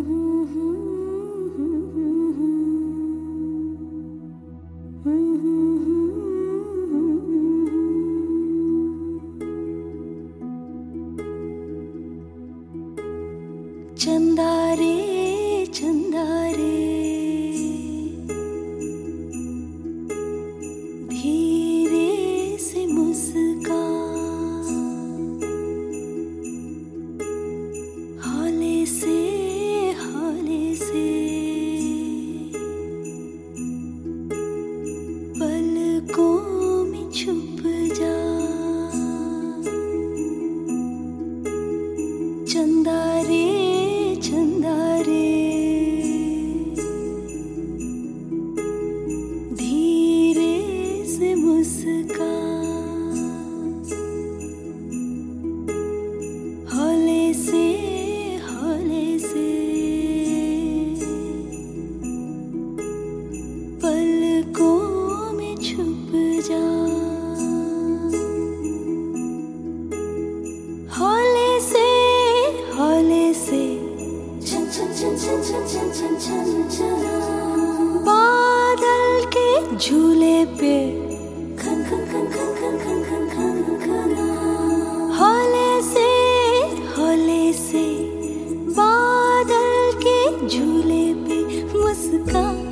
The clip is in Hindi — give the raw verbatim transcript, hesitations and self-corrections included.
चंदा रे चंदा रे धीरे से मुस्का, हौले से हौले से पलकों में छुप जा। चंदा रे चंदा रे धीरे से मुस्का, हौले से हौले से पलकों में छुप जा। हौले से हौले से बादल के झूले पे खन खन खन खन खन खन खन खन खन। हौले से हौले से बादल के झूले पे मुस्का।